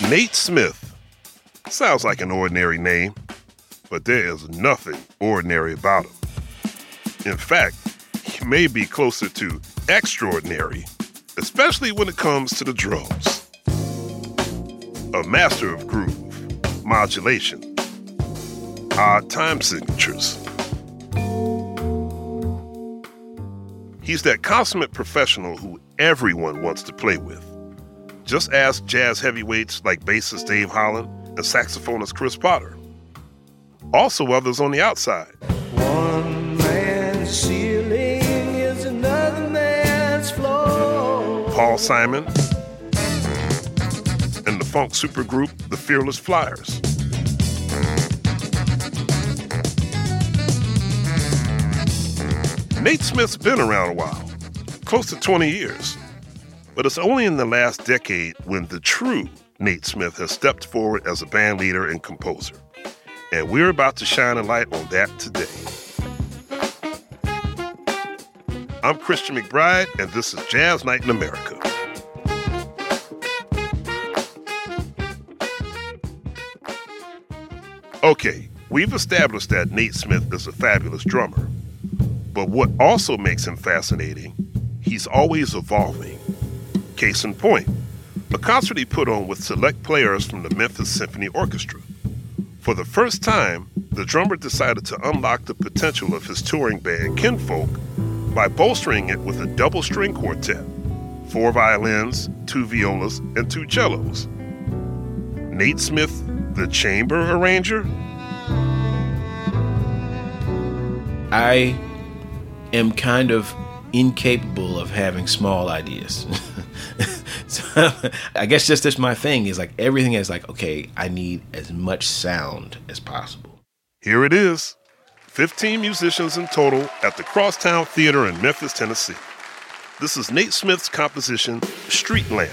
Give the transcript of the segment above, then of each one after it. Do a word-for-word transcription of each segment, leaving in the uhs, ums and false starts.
Nate Smith. Sounds like an ordinary name, but there is nothing ordinary about him. In fact, he may be closer to extraordinary, especially when it comes to the drums. A master of groove, modulation, odd time signatures. He's that consummate professional who everyone wants to play with. Just ask jazz heavyweights like bassist Dave Holland and saxophonist Chris Potter. Also others on the outside. One man's ceiling is another man's floor. Paul Simon and the funk supergroup The Fearless Flyers. Nate Smith's been around a while, close to twenty years. But it's only in the last decade when the true Nate Smith has stepped forward as a band leader and composer. And we're about to shine a light on that today. I'm Christian McBride, and this is Jazz Night in America. Okay, we've established that Nate Smith is a fabulous drummer. But what also makes him fascinating, he's always evolving. Case in point, a concert he put on with select players from the Memphis Symphony Orchestra. For the first time, the drummer decided to unlock the potential of his touring band, Kinfolk, by bolstering it with a double-string quartet, four violins, two violas, and two cellos. Nate Smith, the chamber arranger? I am kind of incapable of having small ideas. So I guess just that's my thing is like everything is like, okay, I need as much sound as possible. Here it is. fifteen musicians in total at the Crosstown Theater in Memphis, Tennessee. This is Nate Smith's composition, Street Lamp.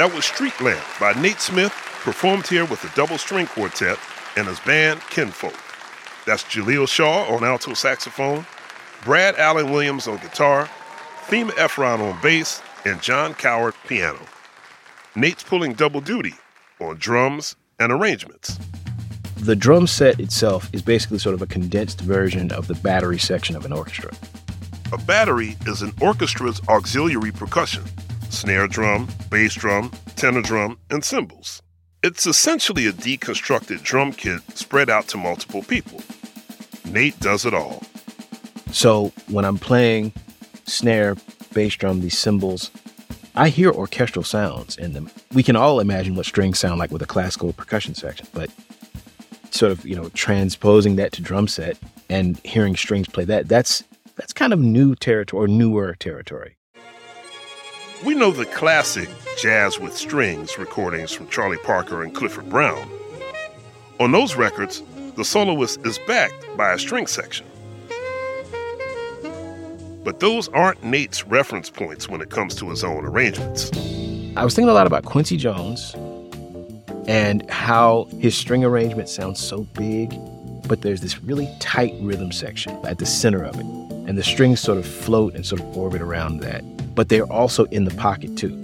That was Street Lamp by Nate Smith, performed here with the Double String Quartet and his band Kinfolk. That's Jaleel Shaw on alto saxophone, Brad Allen Williams on guitar, Thema Efron on bass, and John Coward piano. Nate's pulling double duty on drums and arrangements. The drum set itself is basically sort of a condensed version of the battery section of an orchestra. A battery is an orchestra's auxiliary percussion: snare drum, bass drum, tenor drum, and cymbals. It's essentially a deconstructed drum kit spread out to multiple people. Nate does it all. So when I'm playing snare, bass drum, these cymbals, I hear orchestral sounds in them. We can all imagine what strings sound like with a classical percussion section, but sort of, you know, transposing that to drum set and hearing strings play that, that's that's kind of new territory or newer territory. We know the classic Jazz with Strings recordings from Charlie Parker and Clifford Brown. On those records, the soloist is backed by a string section. But those aren't Nate's reference points when it comes to his own arrangements. I was thinking a lot about Quincy Jones and how his string arrangement sounds so big, but there's this really tight rhythm section at the center of it. And the strings sort of float and sort of orbit around that. But they're also in the pocket too.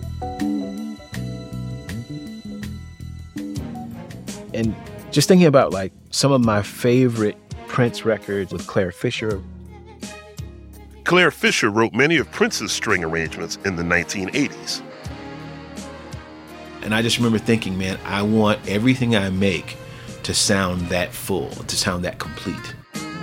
And just thinking about like some of my favorite Prince records with Claire Fisher. Claire Fisher wrote many of Prince's string arrangements in the nineteen eighties. And I just remember thinking, man, I want everything I make to sound that full, to sound that complete.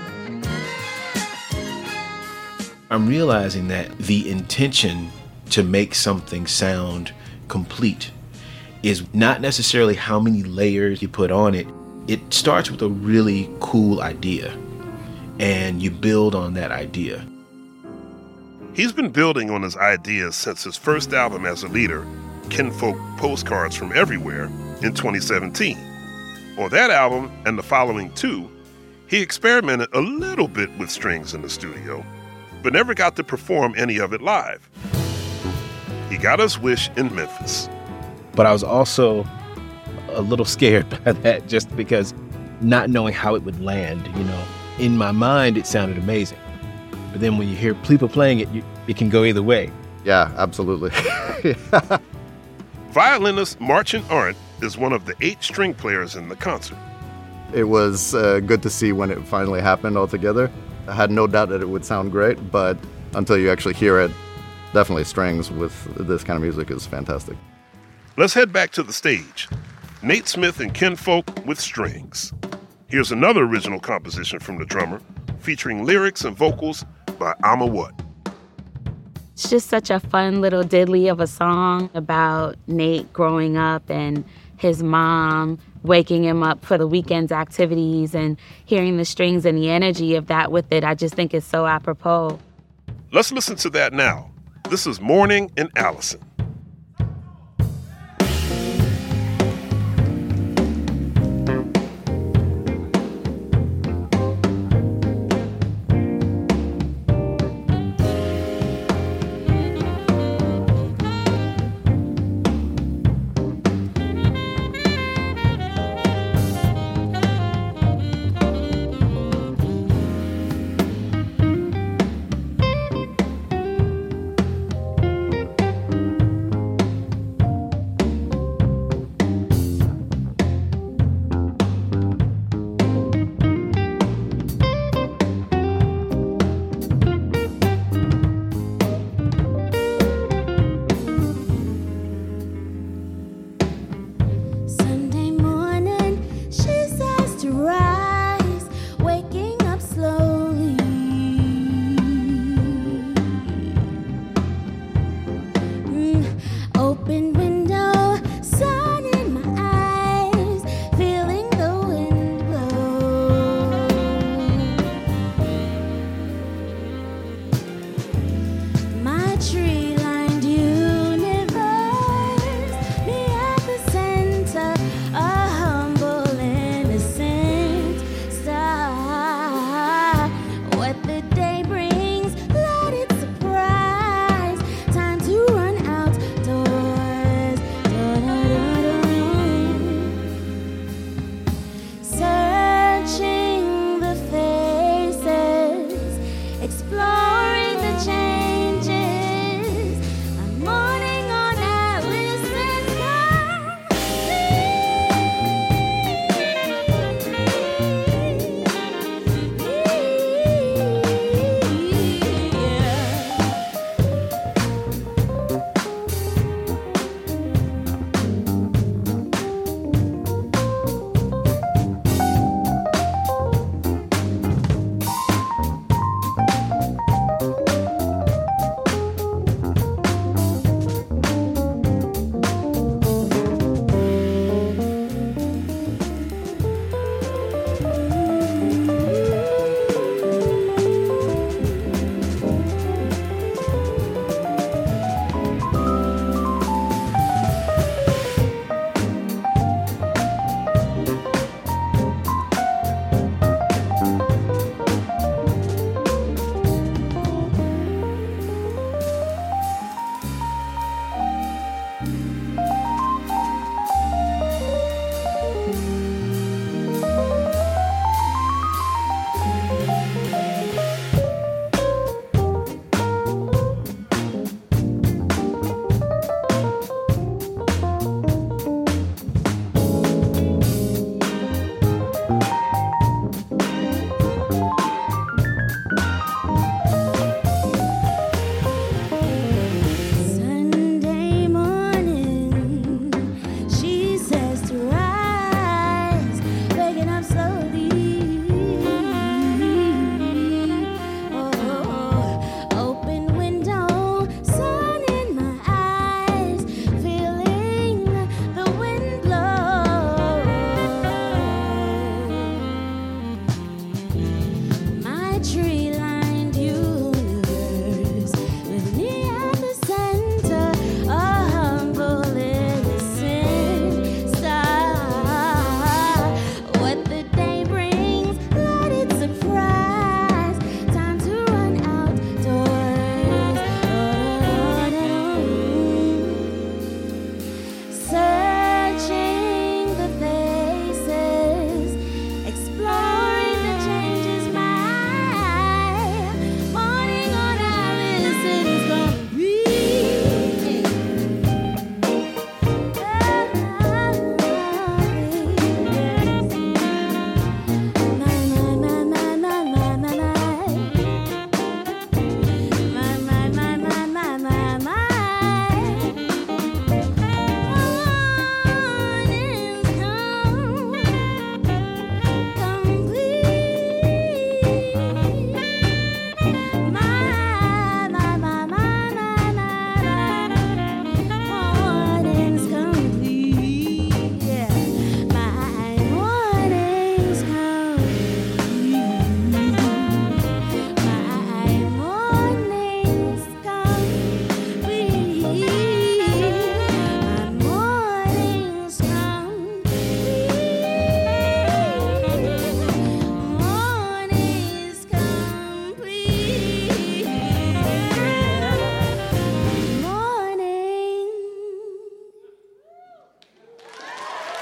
I'm realizing that the intention to make something sound complete is not necessarily how many layers you put on it. It starts with a really cool idea, and you build on that idea. He's been building on his ideas since his first album as a leader, Kinfolk Postcards from Everywhere, in twenty seventeen. On that album and the following two, he experimented a little bit with strings in the studio, but never got to perform any of it live. He got his wish in Memphis. But I was also a little scared by that just because not knowing how it would land, you know. In my mind, it sounded amazing. But then when you hear people playing it, you, it can go either way. Yeah, absolutely. Violinist Marchant Arndt is one of the eight string players in the concert. It was uh, good to see when it finally happened all together. I had no doubt that it would sound great, but until you actually hear it, definitely strings with this kind of music is fantastic. Let's head back to the stage. Nate Smith and Kinfolk with strings. Here's another original composition from the drummer, featuring lyrics and vocals by Amma What. It's just such a fun little diddly of a song about Nate growing up and his mom waking him up for the weekend's activities and hearing the strings and the energy of that with it. I just think it's so apropos. Let's listen to that now. This is Morning in Allison.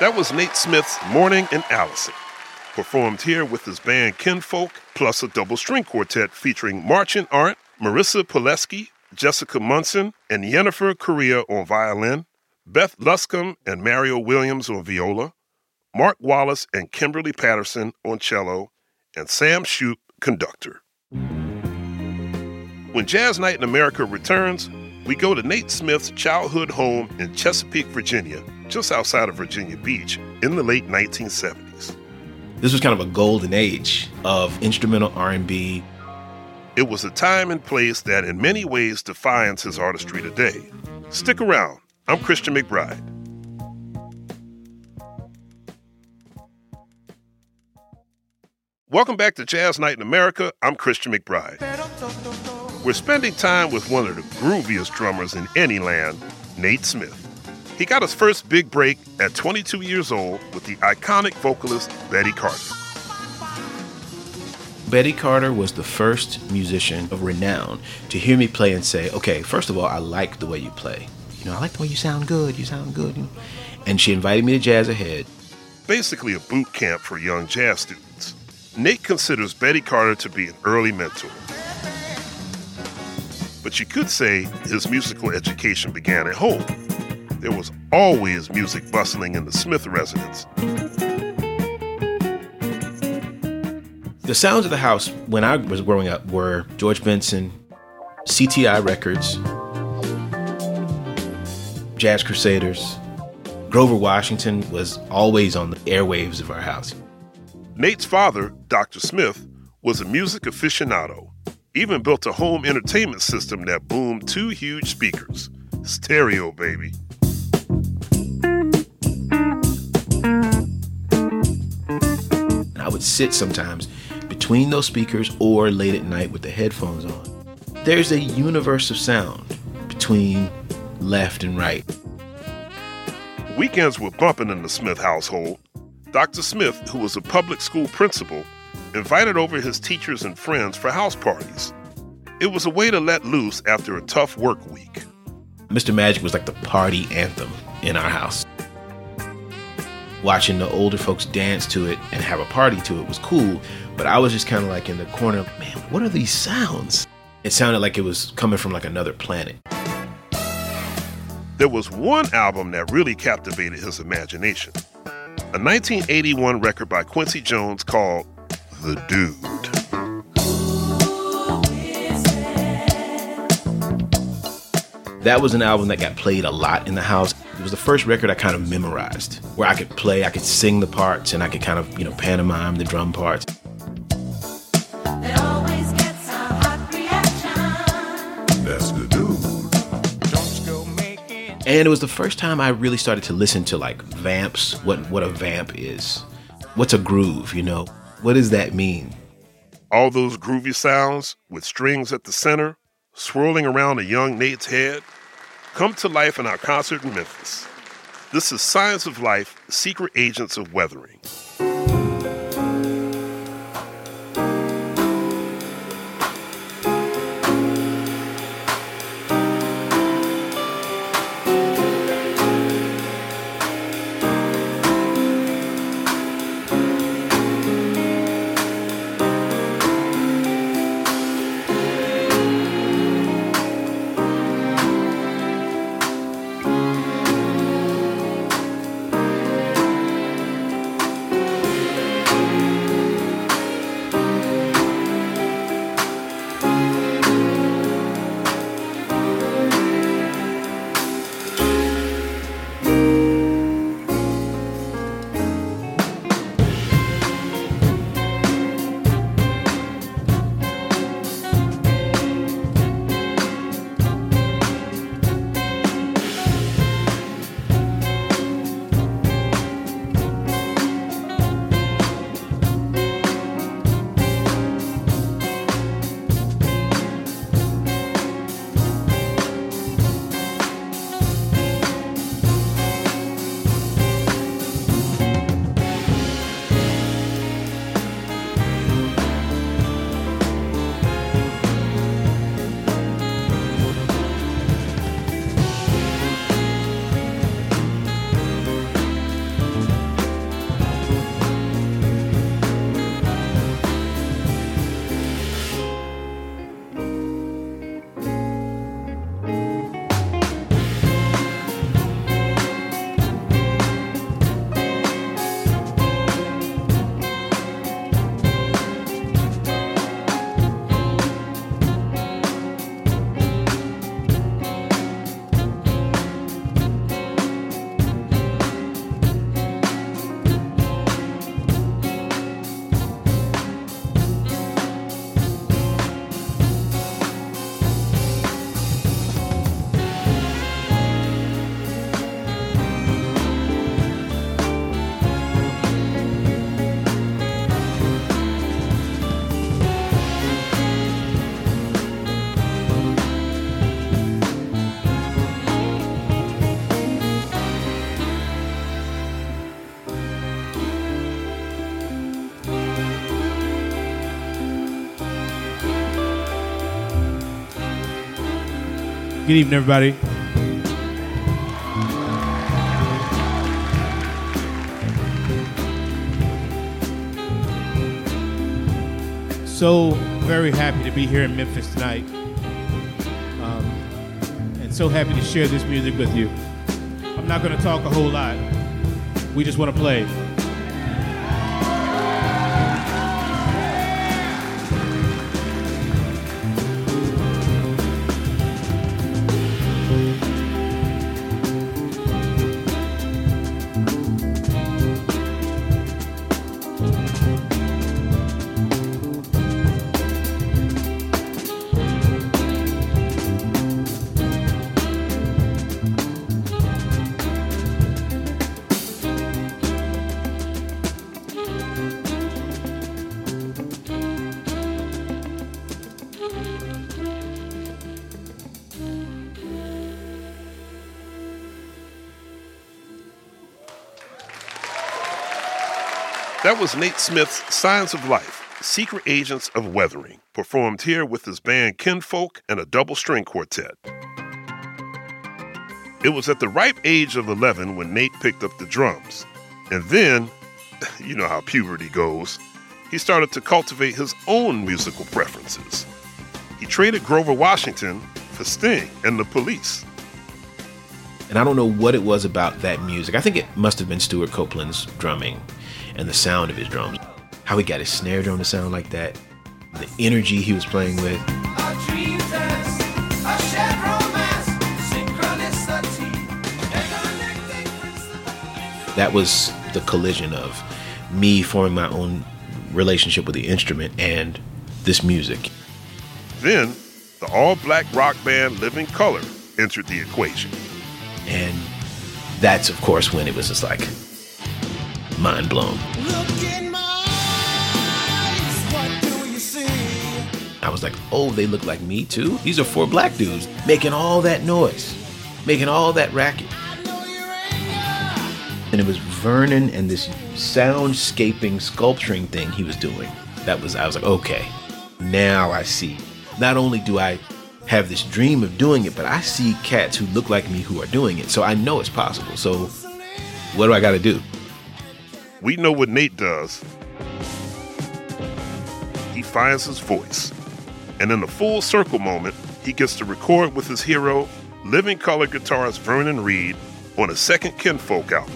That was Nate Smith's Morning in Allison, performed here with his band Kinfolk, plus a double string quartet featuring Marchant Arndt, Marissa Pileski, Jessica Munson, and Yennefer Correa on violin, Beth Luscombe and Mario Williams on viola, Mark Wallace and Kimberly Patterson on cello, and Sam Shoup, conductor. When Jazz Night in America returns, we go to Nate Smith's childhood home in Chesapeake, Virginia, just outside of Virginia Beach, in the late nineteen seventies. This was kind of a golden age of instrumental R and B. It was a time and place that in many ways defines his artistry today. Stick around. I'm Christian McBride. Welcome back to Jazz Night in America. I'm Christian McBride. We're spending time with one of the grooviest drummers in any land, Nate Smith. He got his first big break at twenty-two years old with the iconic vocalist Betty Carter. Betty Carter was the first musician of renown to hear me play and say, okay, first of all, I like the way you play. You know, I like the way you sound good. You sound good. You know? And she invited me to Jazz Ahead. Basically a boot camp for young jazz students. Nate considers Betty Carter to be an early mentor. But you could say his musical education began at home. There was always music bustling in the Smith residence. The sounds of the house when I was growing up were George Benson, C T I Records, Jazz Crusaders. Grover Washington was always on the airwaves of our house. Nate's father, Doctor Smith, was a music aficionado, even built a home entertainment system that boomed two huge speakers. Stereo, baby. And I would sit sometimes between those speakers or late at night with the headphones on. There's a universe of sound between left and right. Weekends were bumping in the Smith household. Doctor Smith, who was a public school principal, invited over his teachers and friends for house parties. It was a way to let loose after a tough work week. Mister Magic was like the party anthem in our house. Watching the older folks dance to it and have a party to it was cool, but I was just kind of like in the corner, man, what are these sounds? It sounded like it was coming from like another planet. There was one album that really captivated his imagination. A nineteen eighty-one record by Quincy Jones called The Dude. That was an album that got played a lot in the house. It was the first record I kind of memorized, where I could play, I could sing the parts, and I could kind of, you know, pantomime the drum parts. It always gets a hot reaction. That's the dude. Don't go making. And it was the first time I really started to listen to like vamps, what what a vamp is. What's a groove, you know? What does that mean? All those groovy sounds with strings at the center, swirling around a young Nate's head, come to life in our concert in Memphis. This is Science of Life, Secret Agents of Weathering. Good evening, everybody. So very happy to be here in Memphis tonight. Um, and so happy to share this music with you. I'm not going to talk a whole lot. We just want to play. That was Nate Smith's Signs of Life, Secret Agents of Weathering, performed here with his band Kinfolk and a double-string quartet. It was at the ripe age of eleven when Nate picked up the drums. And then, you know how puberty goes, he started to cultivate his own musical preferences. He traded Grover Washington for Sting and the Police. And I don't know what it was about that music. I think it must have been Stuart Copeland's drumming and the sound of his drums. How he got his snare drum to sound like that, the energy he was playing with. That was the collision of me forming my own relationship with the instrument and this music. Then, the all-black rock band Living Colour entered the equation. And that's, of course, when it was just like mind blown. Look in my eyes, what do you see? I was like, oh, they look like me too? These are four black dudes making all that noise, making all that racket. I know your anger. And it was Vernon and this soundscaping sculpturing thing he was doing. That was, I was like, okay, now I see. Not only do I have this dream of doing it, but I see cats who look like me who are doing it. So I know it's possible. So what do I got to do? We know what Nate does. He finds his voice. And in a full circle moment, he gets to record with his hero, Living Colour guitarist Vernon Reid, on a second Kinfolk album.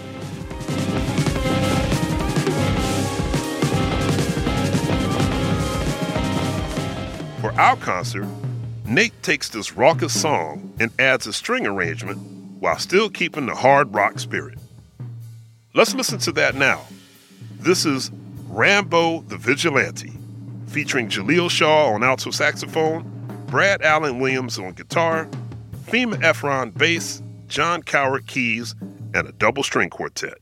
For our concert, Nate takes this raucous song and adds a string arrangement while still keeping the hard rock spirit. Let's listen to that now. This is Rambo the Vigilante, featuring Jaleel Shaw on alto saxophone, Brad Allen Williams on guitar, Fema Efron bass, John Coward keys, and a double string quartet.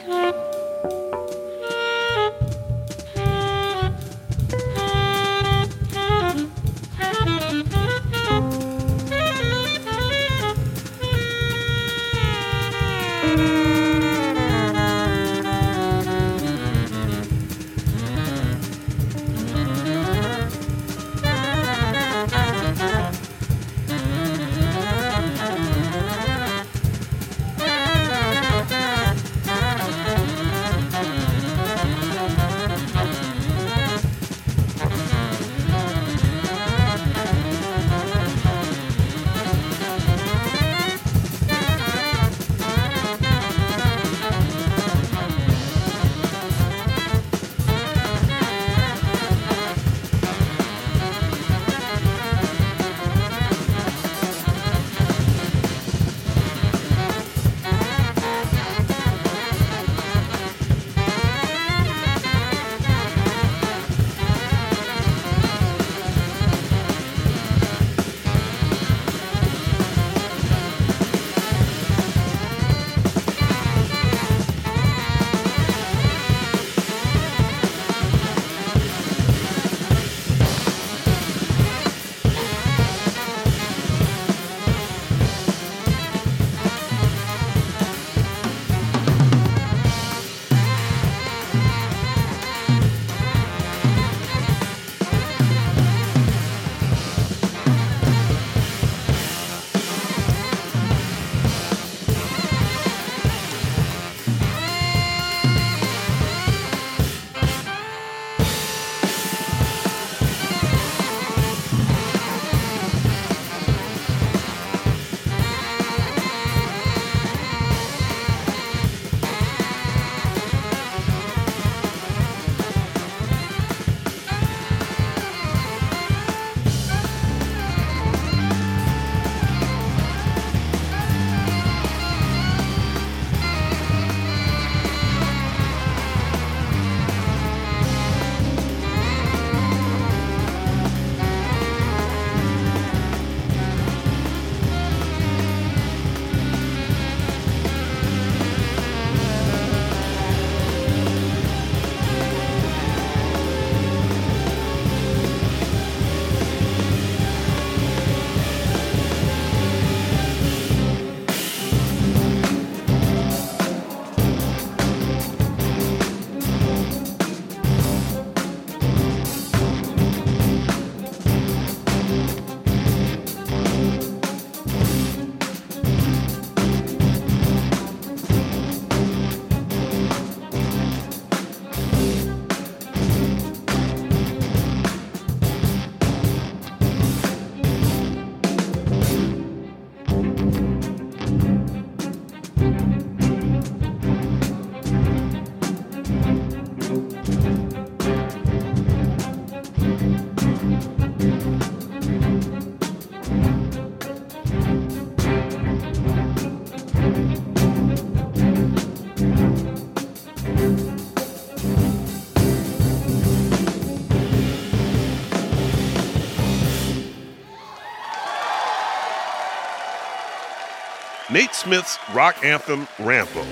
Nate Smith's rock anthem, Rambo.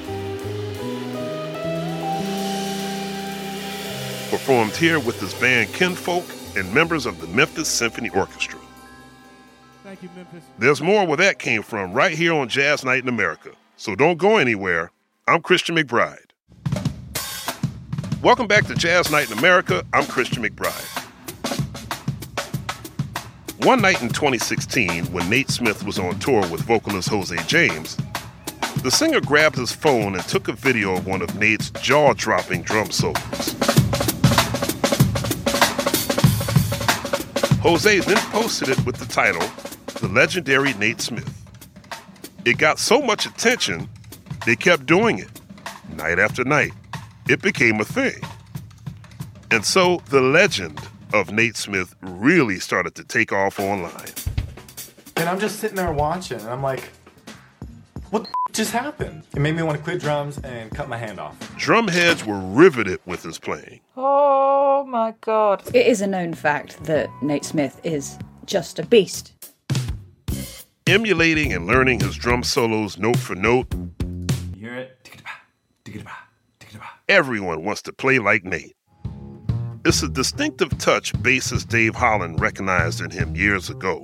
Performed here with his band Kinfolk and members of the Memphis Symphony Orchestra. Thank you, Memphis. There's more where that came from right here on Jazz Night in America. So don't go anywhere. I'm Christian McBride. Welcome back to Jazz Night in America. I'm Christian McBride. One night in twenty sixteen, when Nate Smith was on tour with vocalist Jose James, the singer grabbed his phone and took a video of one of Nate's jaw-dropping drum solos. Jose then posted it with the title, The Legendary Nate Smith. It got so much attention, they kept doing it, night after night. It became a thing. And so the legend of Nate Smith really started to take off online. And I'm just sitting there watching, and I'm like, what the f- just happened? It made me want to quit drums and cut my hand off. Drum heads were riveted with his playing. Oh my God. It is a known fact that Nate Smith is just a beast. Emulating and learning his drum solos note for note, You hear it? Everyone wants to play like Nate. It's a distinctive touch bassist Dave Holland recognized in him years ago.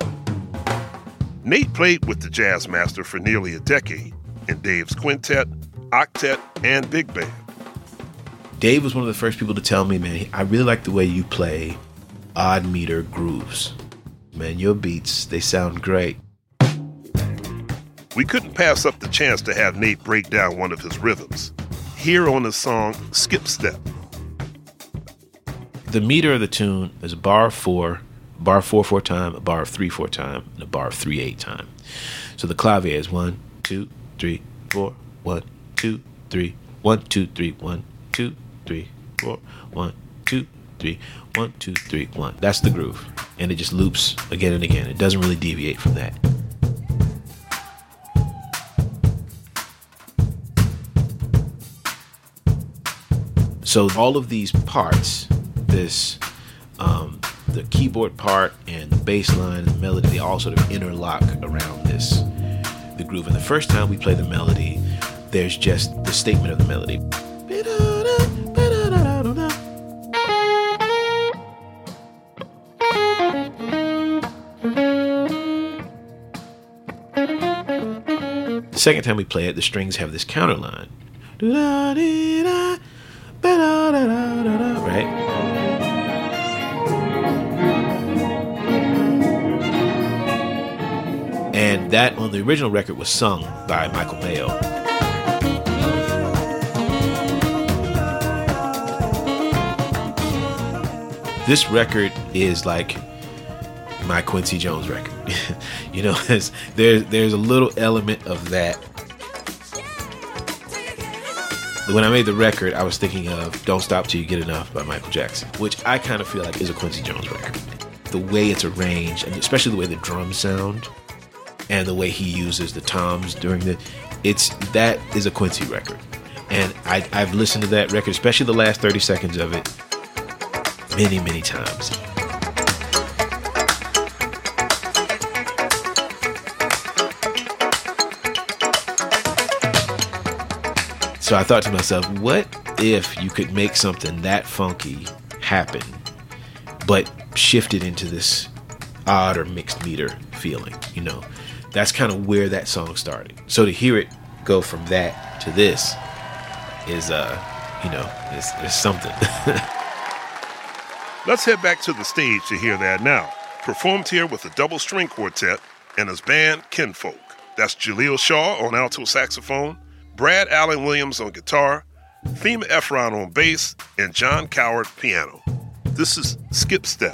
Nate played with the jazz master for nearly a decade in Dave's quintet, octet, and big band. Dave was one of the first people to tell me, man, I really like the way you play odd meter grooves. Man, your beats, they sound great. We couldn't pass up the chance to have Nate break down one of his rhythms, here on the song Skip Step. The meter of the tune is a bar of four, a bar of four four time, a bar of three four time, and a bar of three eight time. So the clavier is one, two, three, four, one, two, three, one, two, three, one, two, three, four, one, two, three, one, two, three, one. That's the groove. And it just loops again and again. It doesn't really deviate from that. So all of these parts, this, um, the keyboard part and the bass line and the melody, they all sort of interlock around this, the groove. And the first time we play the melody, there's just the statement of the melody. The second time we play it, the strings have this counter line. Right? And that on the original record was sung by Michael Mayo. This record is like my Quincy Jones record. You know, there's, there's there's a little element of that. When I made the record, I was thinking of Don't Stop Till You Get Enough by Michael Jackson, which I kind of feel like is a Quincy Jones record. The way it's arranged, and especially the way the drums sound, and the way he uses the toms during the, it's, that is a Quincy record. And I, I've listened to that record, especially the last thirty seconds of it, many, many times. So I thought to myself, what if you could make something that funky happen, but shift it into this odd or mixed meter feeling, you know? That's kind of where that song started. So to hear it go from that to this is, uh, you know, is, is something. Let's head back to the stage to hear that now. Performed here with a double string quartet and his band Kinfolk. That's Jaleel Shaw on alto saxophone, Brad Allen Williams on guitar, Thema Efron on bass, and John Coward piano. This is Skip Step.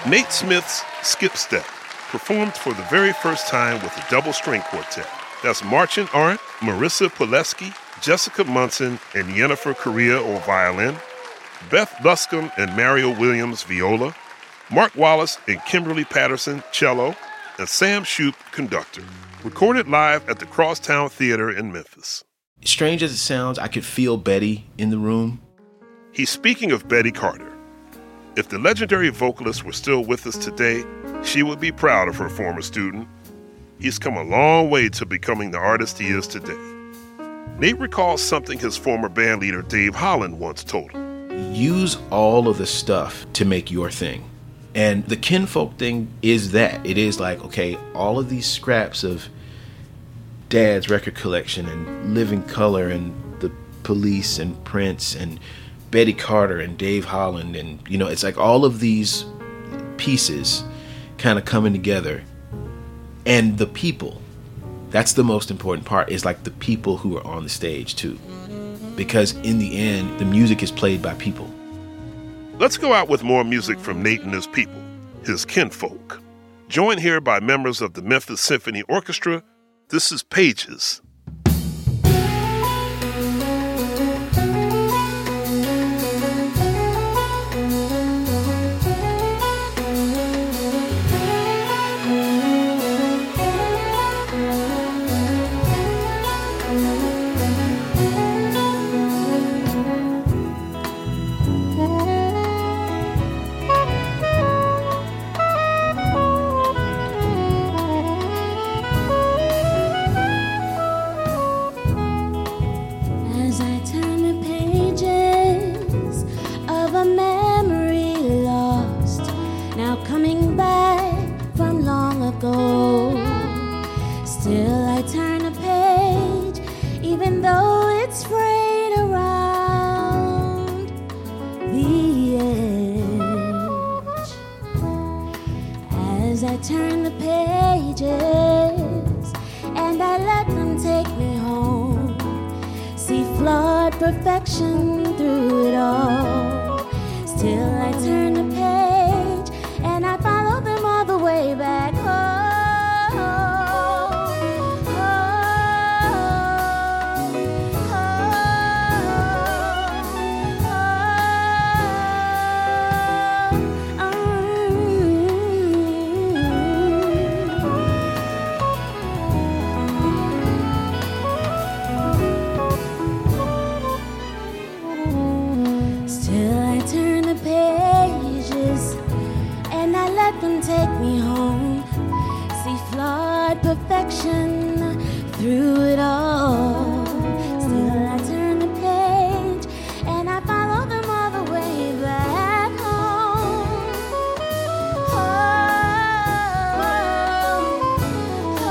Nate Smith's Skip Step, performed for the very first time with a double string quartet. That's Marchant Arndt, Marissa Pileski, Jessica Munson, and Yennefer Correa on violin, Beth Luscombe and Mario Williams viola, Mark Wallace and Kimberly Patterson cello, and Sam Shoup conductor. Recorded live at the Crosstown Theater in Memphis. Strange as it sounds, I could feel Betty in the room. He's speaking of Betty Carter. If the legendary vocalist were still with us today, she would be proud of her former student. He's come a long way to becoming the artist he is today. Nate recalls something his former bandleader Dave Holland once told him. Use all of the stuff to make your thing. And the kinfolk thing is that. It is like, okay, all of these scraps of Dad's record collection and Living Color and the Police and Prince and Betty Carter and Dave Holland, and you know, it's like all of these pieces kind of coming together. And the people, that's the most important part, is like the people who are on the stage too. Because in the end, the music is played by people. Let's go out with more music from Nate and his people, his kinfolk. Joined here by members of the Memphis Symphony Orchestra, this is Pages. Perfection through it all. Still I turn the page and I follow them all the way back home. Take me home, see flawed perfection through it all. Still I turn the page and I follow them all the way back home. Oh, oh, oh,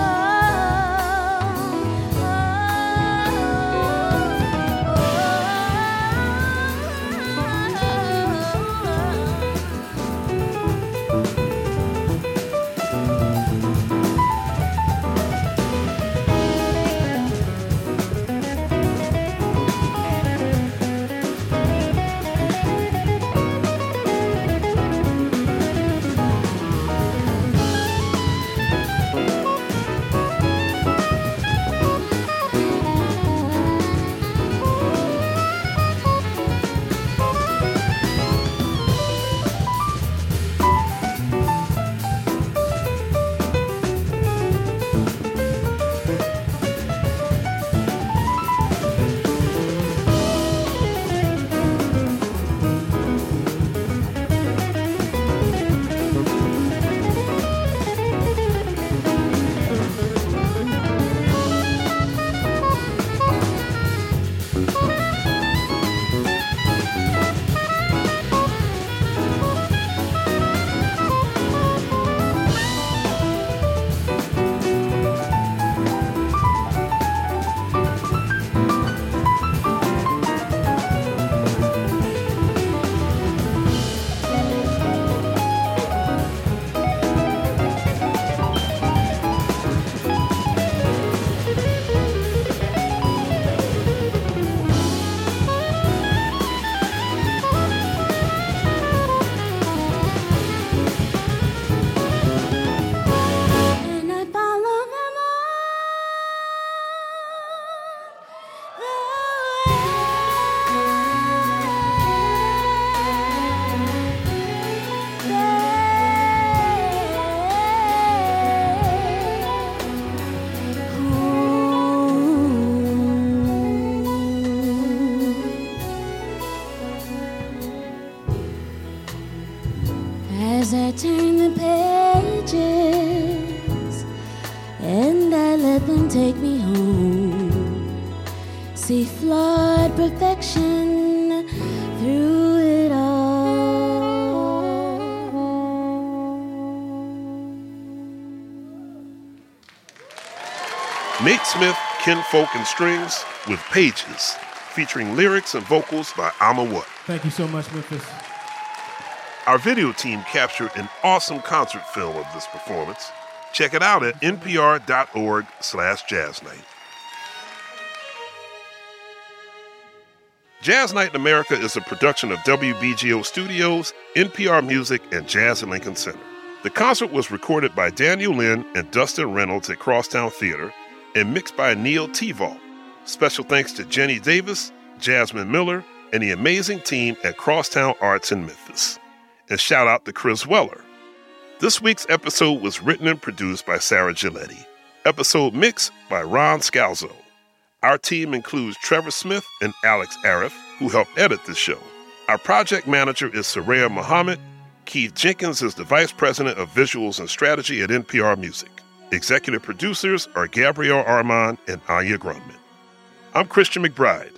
let them take me home. See flawed perfection through it all. Nate Smith, Kinfolk and Strings with Pages, featuring lyrics and vocals by Amma What. Thank you so much, Memphis. Our video team captured an awesome concert film of this performance. Check it out at npr.org slash jazz night. Jazz Night in America is a production of W B G O Studios, N P R Music, and Jazz at Lincoln Center. The concert was recorded by Daniel Lynn and Dustin Reynolds at Crosstown Theater and mixed by Neil Tevall. Special thanks to Jenny Davis, Jasmine Miller, and the amazing team at Crosstown Arts in Memphis. And shout out to Chris Weller. This week's episode was written and produced by Sarah Giletti. Episode mixed by Ron Scalzo. Our team includes Trevor Smith and Alex Arif, who helped edit this show. Our project manager is Soraya Muhammad. Keith Jenkins is the Vice President of Visuals and Strategy at N P R Music. Executive producers are Gabrielle Armand and Anya Grundman. I'm Christian McBride.